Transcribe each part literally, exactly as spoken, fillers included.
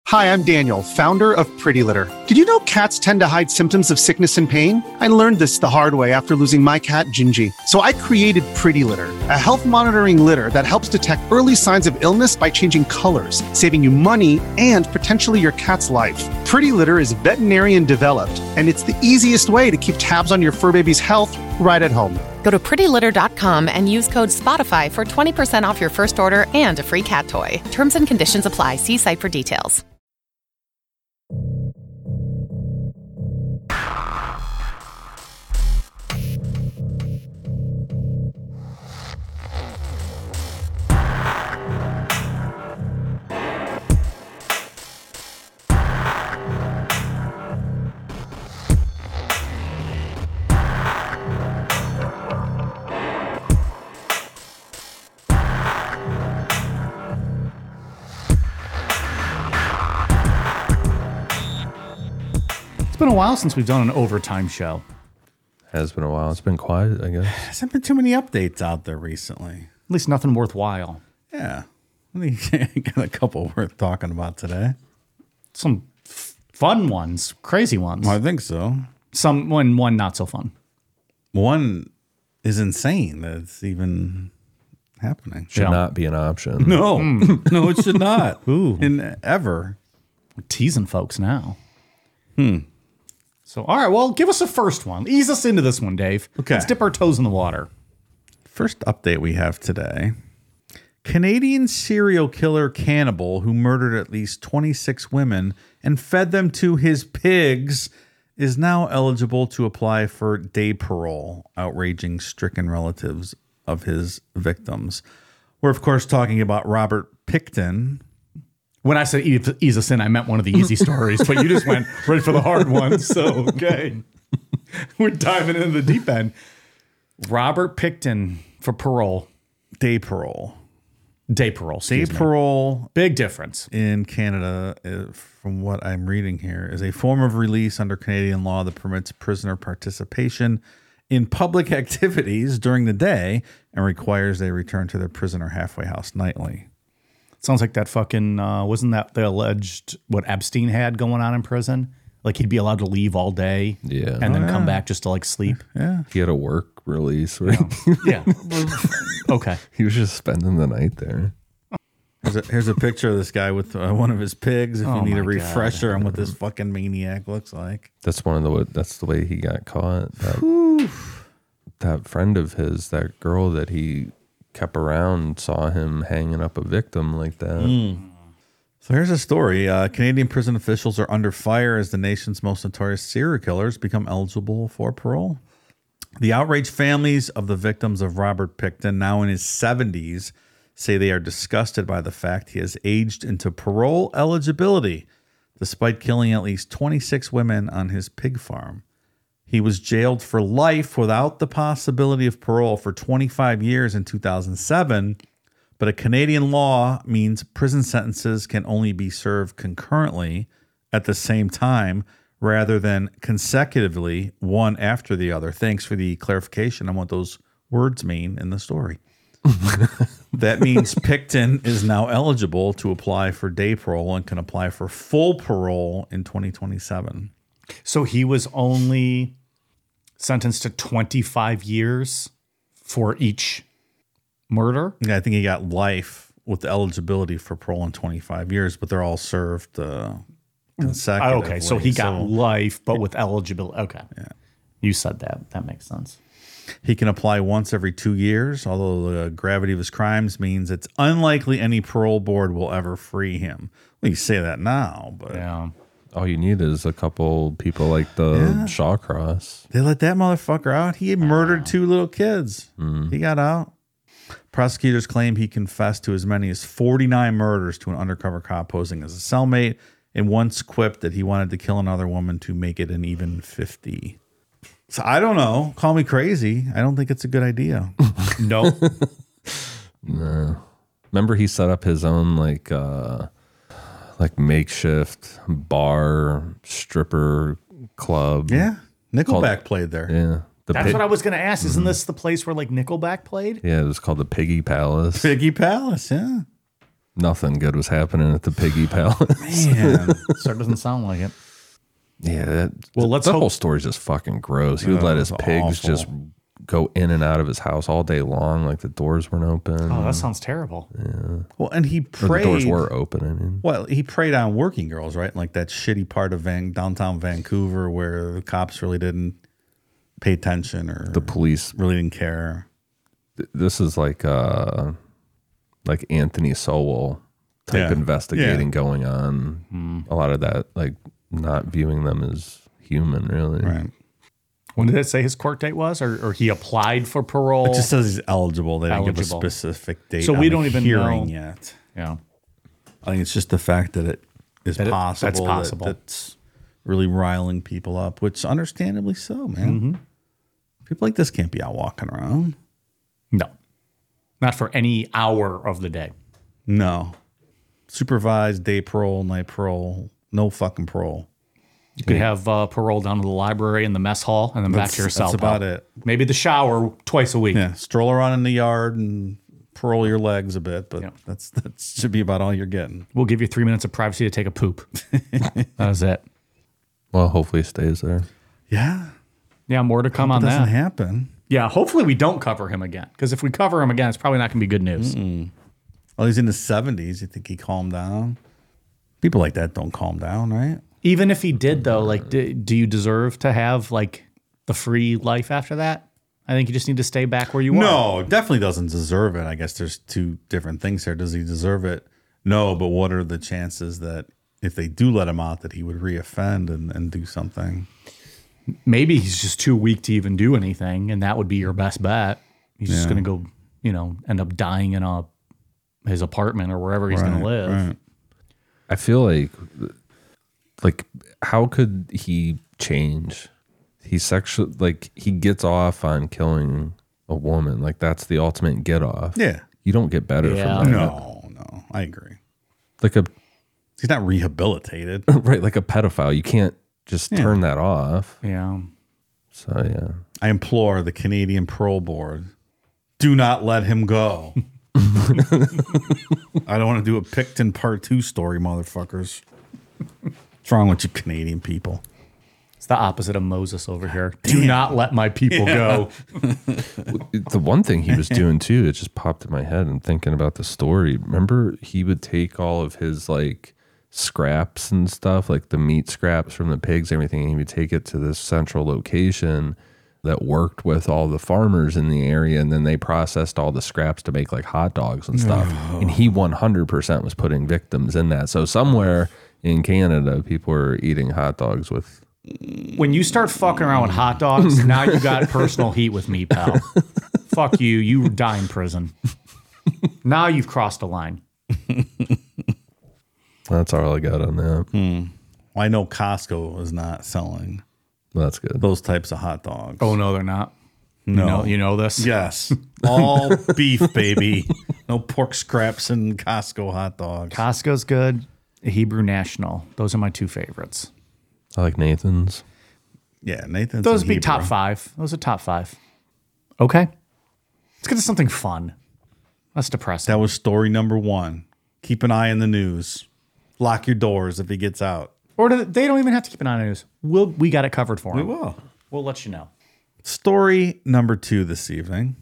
Hi, I'm Daniel, founder of Pretty Litter. Did you know cats tend to hide symptoms of sickness and pain? I learned this the hard way after losing my cat, Gingy. So I created Pretty Litter, a health monitoring litter that helps detect early signs of illness by changing colors, saving you money and potentially your cat's life. Pretty Litter is veterinarian developed, and it's the easiest way to keep tabs on your fur baby's health right at home. Go to pretty litter dot com and use code SPOTIFY for twenty percent off your first order and a free cat toy. Terms and conditions apply. See site for details. It's been a while since we've done an overtime show. Has been a while. It's been quiet, I guess. Hasn't been too many updates out there recently. At least nothing worthwhile. Yeah. I think got a couple worth talking about today. Some f- fun ones, crazy ones. Well, I think so. Some one, one not so fun. One is insane that it's even happening. Should Yeah. not be an option. No, no, it should not. Ooh. In ever. We're teasing folks now. Hmm. So, all right, well, give us a first one. Ease us into this one, Dave. Okay. Let's dip our toes in the water. First update we have today. Canadian serial killer cannibal who murdered at least twenty-six women and fed them to his pigs is now eligible to apply for day parole, outraging stricken relatives of his victims. We're, of course, talking about Robert Pickton. When I said ease, ease us in, I meant one of the easy stories, but you just went right for the hard one. So, okay. We're diving into the deep end. Robert Pickton for parole. Day parole. Day parole. Day excuse me. parole Big difference. in Canada, uh, from what I'm reading here, is a form of release under Canadian law that permits prisoner participation in public activities during the day and requires they return to their prison or halfway house nightly. Sounds like that fucking, uh, wasn't that the alleged, what Epstein had going on in prison? Like he'd be allowed to leave all day Yeah. and then Oh, come yeah. back just to like sleep. Yeah. He had a work release where Yeah. Okay. he was just spending the night there. Here's a, here's a picture of this guy with uh, one of his pigs. If Oh you need my a God. refresher on what this fucking maniac looks like. That's one of the that's the way he got caught. That, that friend of his, that girl that he kept around, saw him hanging up a victim like that. So here's a story. Uh, Canadian prison officials are under fire as the nation's most notorious serial killers become eligible for parole. The outraged families of the victims of Robert Pickton, now in his seventies, say they are disgusted by the fact he has aged into parole eligibility, despite killing at least twenty-six women on his pig farm. He was jailed for life without the possibility of parole for twenty-five years in two thousand seven, but a Canadian law means prison sentences can only be served concurrently at the same time rather than consecutively, one after the other. Thanks for the clarification on what those words mean in the story. That means Pickton is now eligible to apply for day parole and can apply for full parole in twenty twenty-seven. So he was only sentenced to twenty-five years for each murder? Yeah, I think he got life with the eligibility for parole in twenty-five years, but they're all served uh, consecutively. Okay, so he got life, but with eligibility. Okay. Yeah. You said that. That makes sense. He can apply once every two years, although the gravity of his crimes means it's unlikely any parole board will ever free him. Well, you say that now, but Yeah. All you need is a couple people like the Yeah. Shawcross. they let that motherfucker out. He had murdered two little kids. He got out. Prosecutors claim he confessed to as many as forty-nine murders to an undercover cop posing as a cellmate, and once quipped that he wanted to kill another woman to make it an even fifty. So I don't know. Call me crazy. I don't think it's a good idea. No. No. Remember he set up his own like uh like makeshift bar stripper club. Yeah. Nickelback played there. Yeah. The That's pig- what I was going to ask. Isn't this the place where like Nickelback played? Yeah, it was called the Piggy Palace. Piggy Palace, yeah. Nothing good was happening at the Piggy Palace. Man. So it doesn't sound like it. Yeah. That, Well, let's the hope- whole story's just fucking gross. He would Oh, let his it's pigs awful. just go in and out of his house all day long, like the doors weren't open. Oh, that sounds terrible. Well, and he Or preyed. the doors were open. I mean, Well, he preyed on working girls, right? Like that shitty part of Van, downtown Vancouver where the cops really didn't pay attention or the police. really didn't care. th- This is like uh, like Anthony Sowell type Yeah. investigating Yeah. going on. A lot of that, like not viewing them as human, really. Right. When did it say his court date was? Or, or he applied for parole? It just says he's eligible. They didn't give a Eligible. specific date. So we on the don't even hearing know. yet. yeah. I think it's just the fact that it is That it- possible. that's that- possible. that's really riling people up, which understandably so, man. Mm-hmm. People like this can't be out walking around. No. Not for any hour of the day. No. Supervised day parole, night parole, no fucking parole. You could have uh, parole down to the library and the mess hall and then back That's- to your cell. that's about pal. it. Maybe the shower twice a week. Yeah, stroll around in the yard and parole your legs a bit, but Yeah. that's that should be about all you're getting. We'll give you three minutes of privacy to take a poop. That was it. Well, hopefully he stays there. Yeah, Yeah, more to come it on doesn't that. happen. Yeah, hopefully we don't cover him again. Because if we cover him again, it's probably not going to be good news. Well, he's in his seventies. You think he calmed down? People like that don't calm down, right? Even if he did, though, like, do, do you deserve to have like the free life after that? I think you just need to stay back where you are. No, definitely doesn't deserve it. I guess there's two different things here. Does he deserve it? No, but what are the chances that if they do let him out, that he would reoffend and, and do something? Maybe he's just too weak to even do anything, and that would be your best bet. He's just Yeah. going to go, you know, end up dying in a his apartment or wherever he's going to live. right. I feel like, like, how could he change? He sexual, like, he gets off on killing a woman. Like, that's the ultimate get off. Yeah. You don't get better Yeah. from that. No, no, I agree. Like a He's not rehabilitated. right, like a pedophile. You can't just turn that off. Yeah. So yeah. I implore the Canadian Parole Board, do not let him go. I don't want to do a Picton Part Two story, motherfuckers. What's wrong with you, Canadian people? It's the opposite of Moses over here. Do not let my people go. The one thing he was doing too, it just popped in my head and thinking about the story. Remember, he would take all of his like scraps and stuff, like the meat scraps from the pigs, everything, and he would take it to this central location that worked with all the farmers in the area, and then they processed all the scraps to make like hot dogs and stuff. And he one hundred percent was putting victims in that. So somewhere in Canada, people were eating hot dogs with. When you start fucking around with hot dogs, now you got personal heat with me, pal. Fuck you. You die in prison. Now you've crossed a line. That's all I got on that. Well, I know Costco is not selling That's good. those types of hot dogs. Oh, no, they're not. no. You know, you know this? Yes. All beef, baby. No pork scraps and Costco hot dogs. Costco's good. Hebrew National. Those are my two favorites. I like Nathan's. Yeah, Nathan's. Those and would be Hebrew. top five. Those are top five. Okay. Let's get to something fun. That's depressing. That was story number one. Keep an eye on the news. Lock your doors if he gets out. Or do they don't even have to keep an eye on news. We'll, we got it covered for him. will. We'll let you know. Story number two this evening.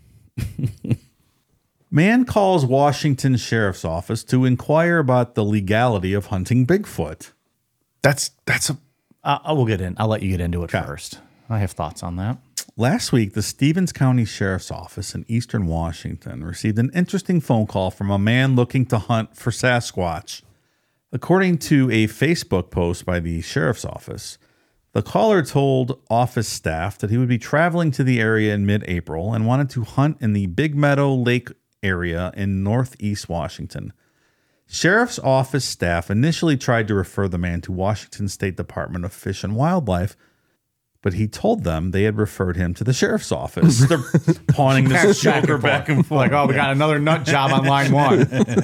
Man calls Washington Sheriff's Office to inquire about the legality of hunting Bigfoot. That's that's a. Uh, I will get in. I'll let you get into it first. I have thoughts on that. Last week, the Stevens County Sheriff's Office in eastern Washington received an interesting phone call from a man looking to hunt for Sasquatch. According to a Facebook post by the Sheriff's Office, the caller told office staff that he would be traveling to the area in mid-April and wanted to hunt in the Big Meadow Lake area in northeast Washington. Sheriff's Office staff initially tried to refer the man to Washington State Department of Fish and Wildlife, but he told them they had referred him to the sheriff's office. They're pawning this joker back and forth. Like, oh, we got another nut job on line one.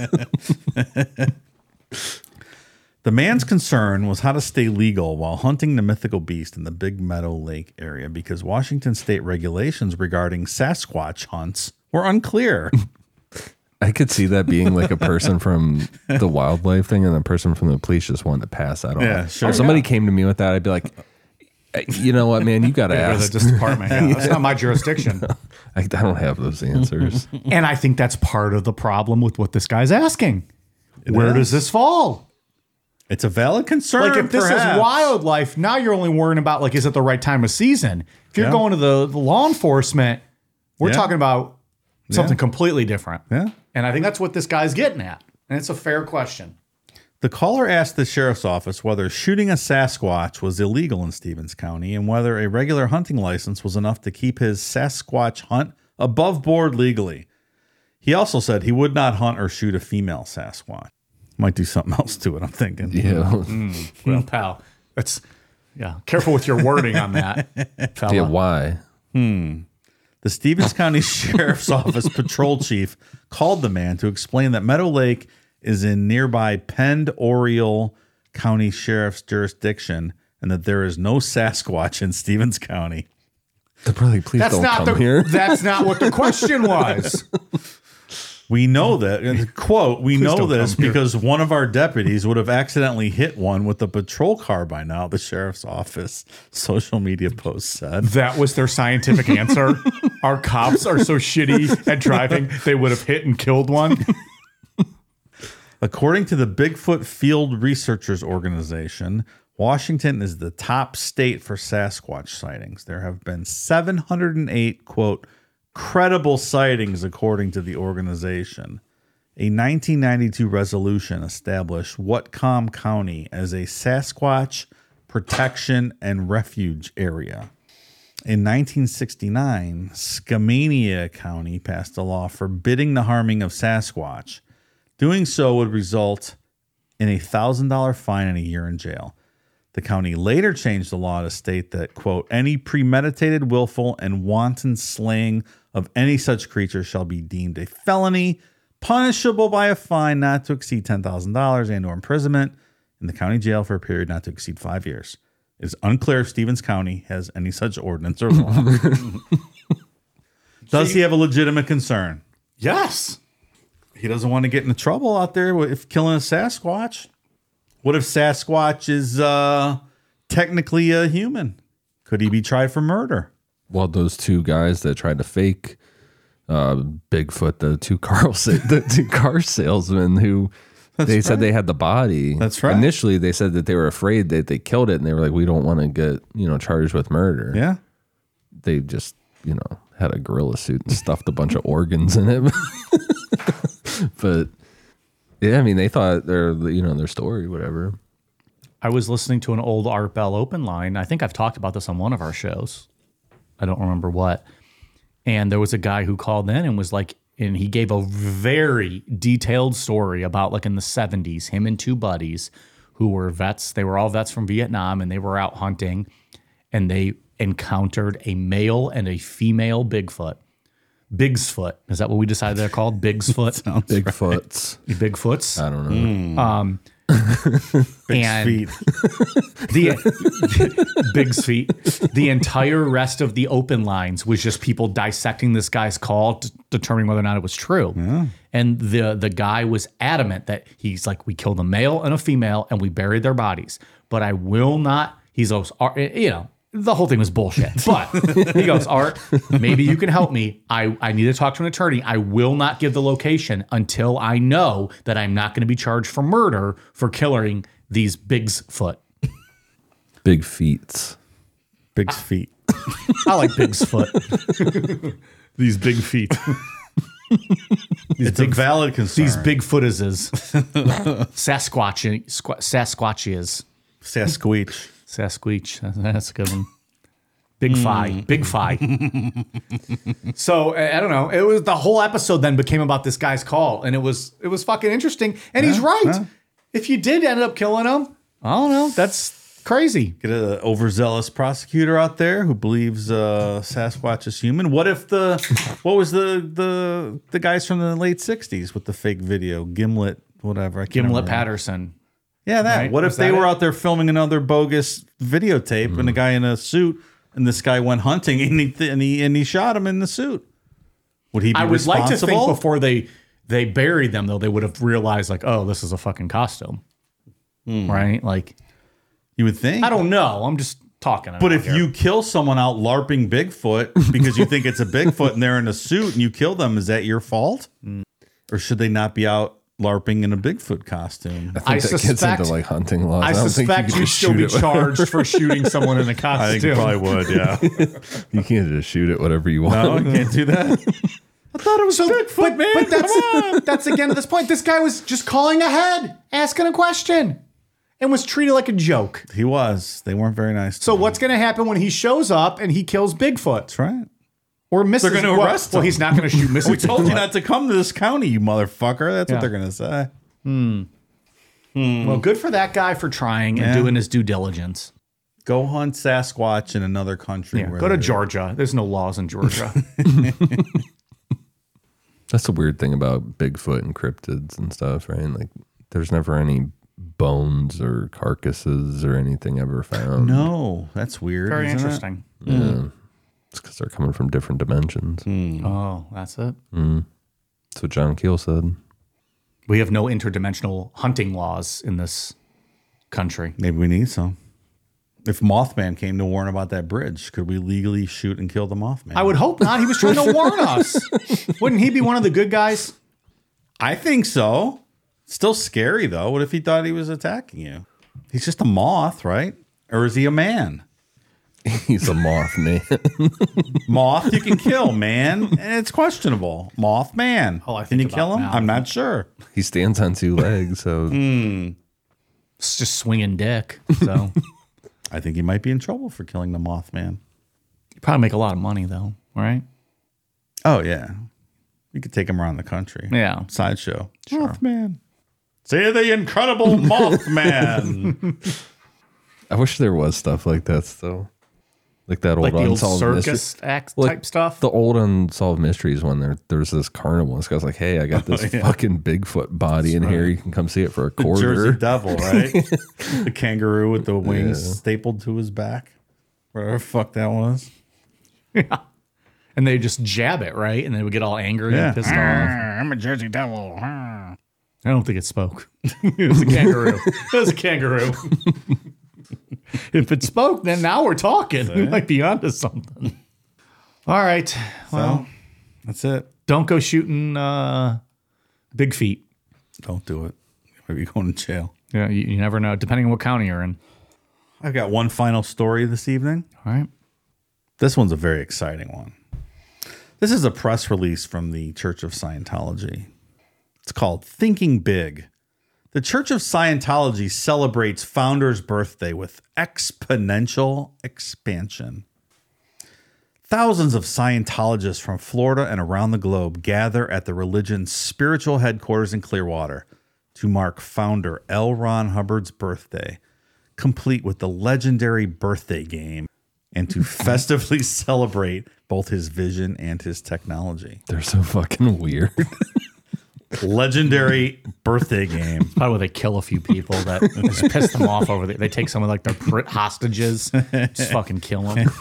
The man's concern was how to stay legal while hunting the mythical beast in the Big Meadow Lake area because Washington state regulations regarding Sasquatch hunts were unclear. I could see that being like a person from the wildlife thing and a person from the police just wanting to pass that off. Yeah, sure. If somebody came to me with that, I'd be like, you know what, man, you got to Go to ask. this department. Yeah, that's not my jurisdiction. I, I don't have those answers. And I think that's part of the problem with what this guy's asking. Where is. does this fall? It's a valid concern. Like if this perhaps. is wildlife, now you're only worrying about like, is it the right time of season? If you're Yeah. going to the, the law enforcement, we're Yeah. talking about something Yeah. completely different. Yeah. And I think that's what this guy's getting at. And it's a fair question. The caller asked the sheriff's office whether shooting a Sasquatch was illegal in Stevens County and whether a regular hunting license was enough to keep his Sasquatch hunt above board legally. He also said he would not hunt or shoot a female Sasquatch. Might do something else to it, I'm thinking. Yeah. Well, pal, that's, yeah, careful with your wording on that, fella. Yeah, why? The Stevens County Sheriff's Office patrol chief called the man to explain that Meadow Lake is in nearby Pend Oriole County Sheriff's jurisdiction and that there is no Sasquatch in Stevens County. They're probably, please That's don't not come the here. that's not what the question was. We know that, and quote, we know don't this come here. because one of our deputies would have accidentally hit one with a patrol car by now, the sheriff's office social media post said. That was their scientific answer. Our cops are so shitty at driving, they would have hit and killed one. According to the Bigfoot Field Researchers Organization, Washington is the top state for Sasquatch sightings. There have been seven hundred eight, quote, credible sightings, according to the organization. A nineteen ninety-two resolution established Whatcom County as a Sasquatch protection and refuge area. In nineteen sixty-nine, Skamania County passed a law forbidding the harming of Sasquatch. Doing so would result in a one thousand dollars fine and a year in jail. The county later changed the law to state that, quote, any premeditated, willful, and wanton slaying of any such creature shall be deemed a felony, punishable by a fine not to exceed ten thousand dollars and or imprisonment in the county jail for a period not to exceed five years. It is unclear if Stevens County has any such ordinance or law. Does he have a legitimate concern? Yes. He doesn't want to get into trouble out there if killing a Sasquatch. What if Sasquatch is uh, technically a human? Could he be tried for murder? Well, those two guys that tried to fake uh, Bigfoot, the two car sa- the two car salesmen who they said they had the body. That's right. Initially, they said that they were afraid that they killed it, and they were like, "We don't want to get you know charged with murder." Yeah. They just you know had a gorilla suit and stuffed a bunch of organs in it. But yeah, I mean, they thought their you know their story, whatever. I was listening to an old Art Bell open line. I think I've talked about this on one of our shows. I don't remember what. And there was a guy who called in and was like, and he gave a very detailed story about like in the seventies, him and two buddies who were vets. They were all vets from Vietnam and they were out hunting and they encountered a male and a female Bigfoot. Bigsfoot. Is that what we decided they're called? Bigsfoot? Bigfoots. Bigfoots. I don't know. Um, Big and feet. the Big's feet. The entire rest of the open lines was just people dissecting this guy's call to determine whether or not it was true. Yeah. And the the guy was adamant that he's like, we killed a male and a female and we buried their bodies. But I will not. He's those, you know, the whole thing was bullshit. But he goes, Art, maybe you can help me. I, I need to talk to an attorney. I will not give the location until I know that I'm not going to be charged for murder for killing these Bigfoot. Big feet. Big's feet. I like Big's foot. These big feet. It's a valid concern. These Bigfootizes. Sasquatch, squ- Sasquatchies. Sasquatch. Sasquatch. That's a good one. Big Fi. Big Fi. So I I don't know. It was the whole episode then became about this guy's call, and it was it was fucking interesting. And he's right. yeah. If you did end up killing him, I don't know. That's crazy. Get an overzealous prosecutor out there who believes uh, Sasquatch is human. What if the what was the the the guys from the late sixties with the fake video, Gimlet, whatever? I can't Gimlet remember. Patterson. Yeah, that. Right? What if Was they that were it? out there filming another bogus videotape and a guy in a suit, and this guy went hunting and he and he and he shot him in the suit? Would he be I would like to think responsible? before they they buried them, though, they would have realized, like, oh, this is a fucking costume. Mm. Right? Like, you would think. I don't know. I'm just talking. But if here. you kill someone out LARPing Bigfoot because you think it's a Bigfoot and they're in a suit and you kill them, is that your fault? Mm. Or should they not be out LARPing in a Bigfoot costume? I think I that suspect, gets into like hunting laws. I, I don't suspect think you you'd still be charged for shooting someone in a costume. I think you probably would, yeah. You can't just shoot it whatever you want. No, you can't do that. I thought it was so, Bigfoot, but, man. But that's, that's again to this point. This guy was just calling ahead, asking a question, and was treated like a joke. He was. They weren't very nice. So him. what's going to happen when he shows up and he kills Bigfoot? That's right. Or Missus They're going to arrest well, him. Well, he's not going to shoot Missus We told you not to come to this county, you motherfucker. That's Yeah. what they're going to say. Hmm. Hmm. Well, good for that guy for trying Yeah. and doing his due diligence. Go hunt Sasquatch in another country. Yeah, where go to they're- Georgia. There's no laws in Georgia. That's the weird thing about Bigfoot and cryptids and stuff, right? Like, there's never any bones or carcasses or anything ever found. No, that's weird. Very isn't it? interesting. Yeah. Mm. It's because they're coming from different dimensions. Mm. Oh, that's it. Mm. That's what John Keel said. We have no interdimensional hunting laws in this country. Maybe we need some. If Mothman came to warn about that bridge, could we legally shoot and kill the Mothman? I would hope not. He was trying to warn us. Wouldn't he be one of the good guys? I think so. Still scary, though. What if he thought he was attacking you? He's just a moth, right? Or is he a man? He's a moth man. Moth you can kill, man. And it's questionable. Moth man. Oh, I can think you about kill him? now. I'm not sure. He stands on two legs, so Mm. It's just swinging dick. So I think he might be in trouble for killing the Mothman. you probably make a lot of money, though, right? Oh, yeah. You could take him around the country. Yeah. Sideshow. Mothman. See the incredible Mothman. I wish there was stuff like that still. Like that old Like the old unsolved circus mystery. act Like type stuff. The old unsolved mysteries when there there's this carnival. This guy's like, hey, I got this Oh, yeah. fucking Bigfoot body in here. You can come see it for a quarter. Jersey Devil, right? The kangaroo with the wings yeah. stapled to his back. Whatever the fuck that was. Yeah. And they just jab it, right? And they would get all angry Yeah. and pissed off. I'm a Jersey Devil. I don't think it spoke. It was a kangaroo. It was a kangaroo. If it spoke, then now we're talking. We might be onto something. All right. Well, So, that's it. don't go shooting uh, big feet. Don't do it. You might be going to jail. Yeah, you, you never know, depending on what county you're in. I've got one final story this evening. All right. This one's a very exciting one. This is a press release from the Church of Scientology. It's called Thinking Big. The Church of Scientology celebrates founder's birthday with exponential expansion. Thousands of Scientologists from Florida and around the globe gather at the religion's spiritual headquarters in Clearwater to mark founder L. Ron Hubbard's birthday, complete with the legendary birthday game, and to festively celebrate both his vision and his technology. They're so fucking weird. Legendary birthday game. Probably where they kill a few people that just piss them off over there. They take some of like their pr- hostages, just fucking kill them.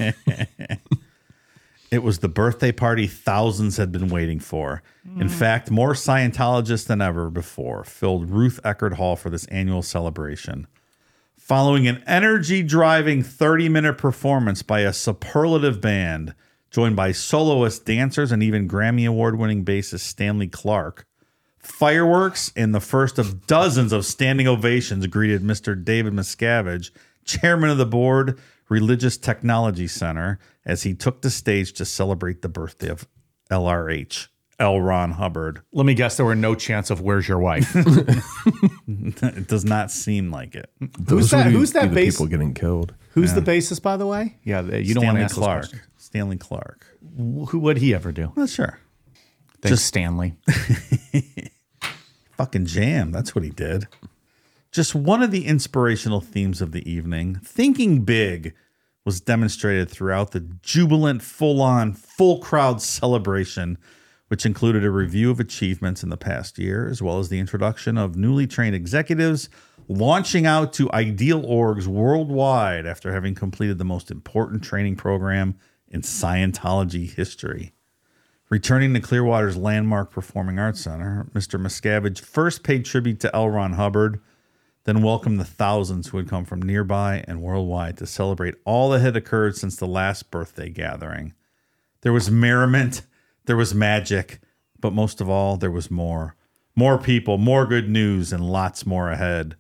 It was the birthday party thousands had been waiting for. In fact, more Scientologists than ever before filled Ruth Eckerd Hall for this annual celebration. Following an energy-driving thirty-minute performance by a superlative band, joined by soloist dancers and even Grammy Award-winning bassist Stanley Clarke, fireworks and the first of dozens of standing ovations greeted Mister David Miscavige, chairman of the board, Religious Technology Center, as he took the stage to celebrate the birthday of L R H, L. Ron Hubbard. Let me guess, there were no chance of "Where's your wife?" It does not seem like it. Who's that? would Who's be that the bass? people getting killed? Who's the bassist, by the way? Yeah, you don't want to Stanley ask those Clarke. questions. Stanley Clarke. Who would he ever do? Not sure. Thanks, Stanley. Fucking jam. That's what he did. Just one of the inspirational themes of the evening, thinking big, was demonstrated throughout the jubilant, full-on, full-crowd celebration, which included a review of achievements in the past year, as well as the introduction of newly trained executives launching out to ideal orgs worldwide after having completed the most important training program in Scientology history. Returning to Clearwater's landmark Performing Arts Center, Mister Miscavige first paid tribute to L. Ron Hubbard, then welcomed the thousands who had come from nearby and worldwide to celebrate all that had occurred since the last birthday gathering. There was merriment, there was magic, but most of all, there was more. More people, more good news, and lots more ahead.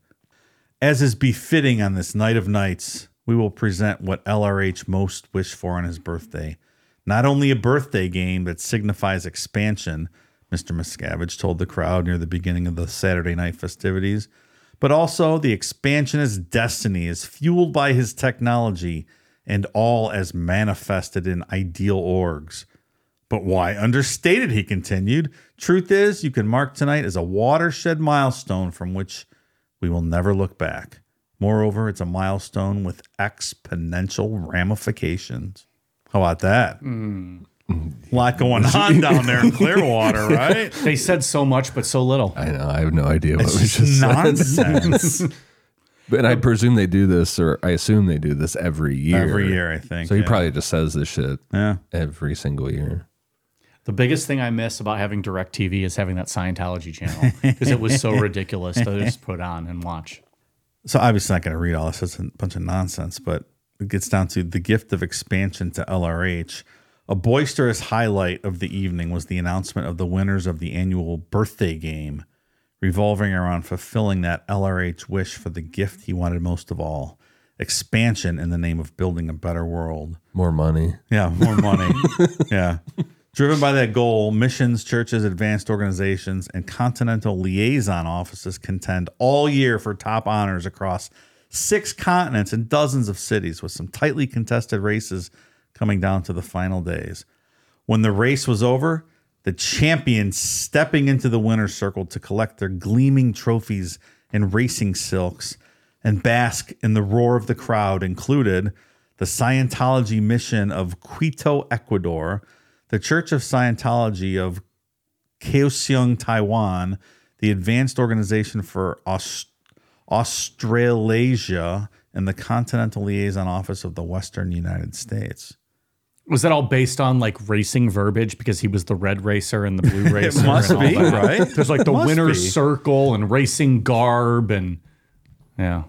As is befitting on this night of nights, we will present what L R H most wished for on his birthday. Not only a birthday game that signifies expansion, Mister Miscavige told the crowd near the beginning of the Saturday night festivities, but also the expansionist destiny is fueled by his technology and all as manifested in ideal orgs. But why understated, he continued. Truth is, you can mark tonight as a watershed milestone from which we will never look back. Moreover, it's a milestone with exponential ramifications. How about that? Mm. A lot going on down there in Clearwater, right? They said so much, but so little. I know. I have no idea what It's was just just nonsense. But I presume they do this, or I assume they do this every year. Every year, I think. So he yeah. probably just says this shit Yeah. every single year. The biggest thing I miss about having DirecTV is having that Scientology channel because it was so ridiculous to just put on and watch. So obviously not going to read all this. It's a bunch of nonsense, but it gets down to the gift of expansion to L R H. A boisterous highlight of the evening was the announcement of the winners of the annual birthday game, revolving around fulfilling that L R H wish for the gift he wanted most of all, expansion in the name of building a better world. More money. Yeah, more money. Yeah. Driven by that goal, missions, churches, advanced organizations, and continental liaison offices contend all year for top honors across six continents and dozens of cities, with some tightly contested races coming down to the final days. When the race was over, the champions stepping into the winner's circle to collect their gleaming trophies and racing silks and bask in the roar of the crowd included the Scientology mission of Quito, Ecuador, the Church of Scientology of Kaohsiung, Taiwan, the Advanced Organization for Aust- Australasia, and the Continental Liaison Office of the Western United States. Was that all based on like racing verbiage because he was the red racer and the blue racer? It must and all be, that? right? There's like the Must winner's be. circle and racing garb and yeah.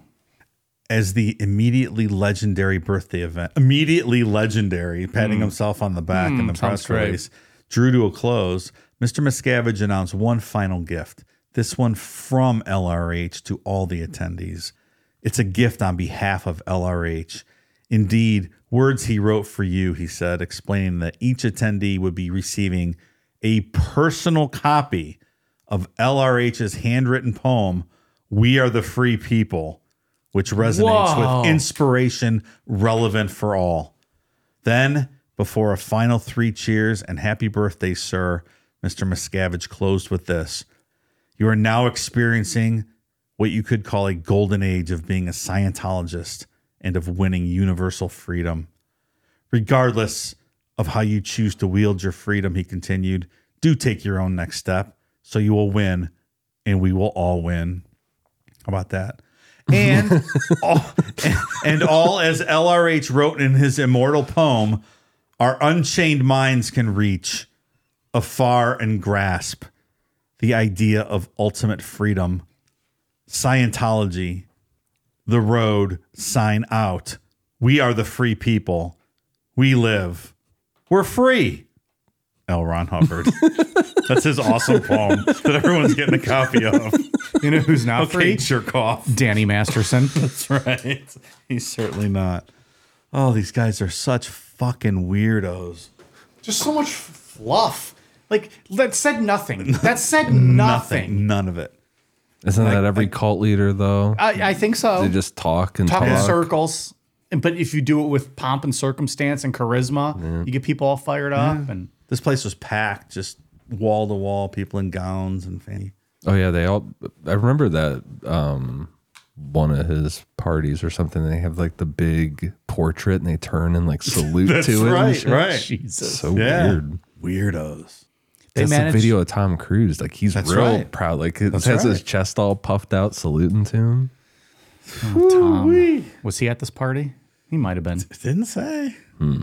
As the immediately legendary birthday event, immediately legendary, patting Mm. himself on the back in the sounds press great. release, drew to a close, Mister Miscavige announced one final gift, this one from L R H to all the attendees. It's a gift on behalf of L R H. Indeed, words he wrote for you, he said, explaining that each attendee would be receiving a personal copy of L R H's handwritten poem, We Are the Free People, which resonates Whoa. with inspiration relevant for all. Then, before a final three cheers and happy birthday, sir, Mister Miscavige closed with this. You are now experiencing what you could call a golden age of being a Scientologist and of winning universal freedom. Regardless of how you choose to wield your freedom, he continued, do take your own next step so you will win and we will all win. How about that? And all, and all, as L R H wrote in his immortal poem, our unchained minds can reach afar and grasp the idea of ultimate freedom. Scientology, the road, sign out. We are the free people. We live. We're free. L. Ron Hubbard. That's his awesome poem that everyone's getting a copy of. You know who's not Okay, free? jerk off. Danny Masterson. That's right. He's certainly not. Oh, these guys are such fucking weirdos. Just so much fluff. Like that said nothing. That said nothing. None of it. Isn't that every cult leader though? I, I think so. They just talk and Talk talk. in circles. And- But if you do it with pomp and circumstance and charisma, you get people all fired up. And This place was packed, just wall to wall, people in gowns and fanny. Oh yeah, they all. I remember that um, one of his parties or something. They have like the big portrait and they turn and like salute That's to it. and right, shit. right. Jesus. So Yeah. weird. Weirdos. They That's managed- the video of Tom Cruise. Like he's That's real right. proud. Like it That's has his right. chest all puffed out, saluting to him. Tom. Was he at this party? He might have been. It didn't say.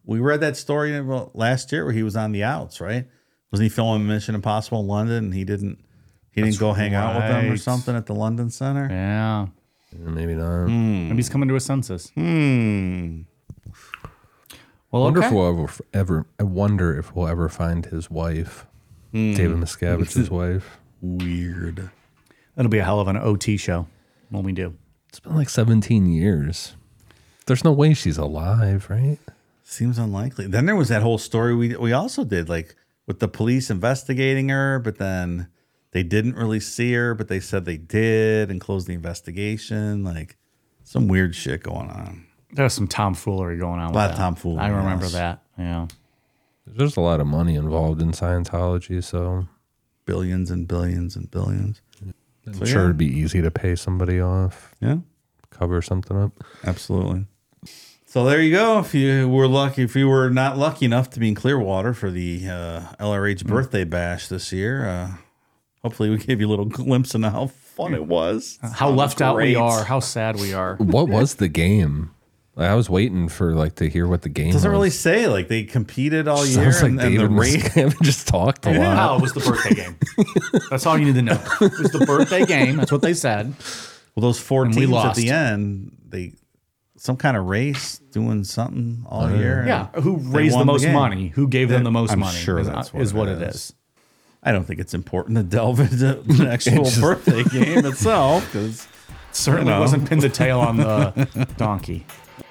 we read that story last year where he was on the outs, right? Wasn't he filming Mission Impossible in London and he didn't he didn't That's go hang out with them or right. something at the London Center? Yeah. Maybe not. Maybe he's coming to his senses. Hmm. Well, I wonder okay. if we'll ever, ever. I wonder if we'll ever find his wife, David Miscavige's wife. Weird. It'll be a hell of an O T show when we do. It's been like seventeen years. There's no way she's alive, right? Seems unlikely. Then there was that whole story we we also did, like with the police investigating her, but then they didn't really see her, but they said they did and closed the investigation. Like some weird shit going on. There's some tomfoolery going on. A with lot that. of tomfoolery, I remember yes. that. Yeah. There's a lot of money involved in Scientology, so Billions and billions and billions. I'm So, sure yeah. it'd be easy to pay somebody off, Yeah, cover something up. absolutely. So there you go. If you were lucky, if you were not lucky enough to be in Clearwater for the uh, L R H birthday bash this year, uh, hopefully we gave you a little glimpse into how fun it was. How Sounds left out we great. are. How sad we are. What was the game? Like, I was waiting for like to hear what the game Doesn't was. really say. Like they competed all year, Sounds like and, and the David rate. Miscavige just talked a lot. Oh, it was the birthday game. That's all you need to know. It was the birthday game. That's what they said. Well, those four And we teams at lost. the end, they some kind of race doing something all year. and Yeah. Who they raised the won most game. money? Who gave them the most I'm money? sure is, that's what is it what it is. is. I don't think it's important to delve into the actual birthday game itself because Certainly You know. wasn't pin the tail on the donkey.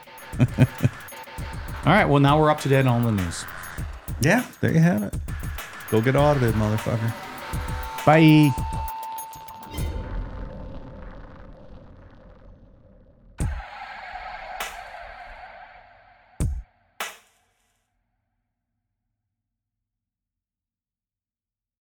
All right. Well, now we're up to date on all the news. yeah, there you have it. Go get audited, motherfucker. Bye.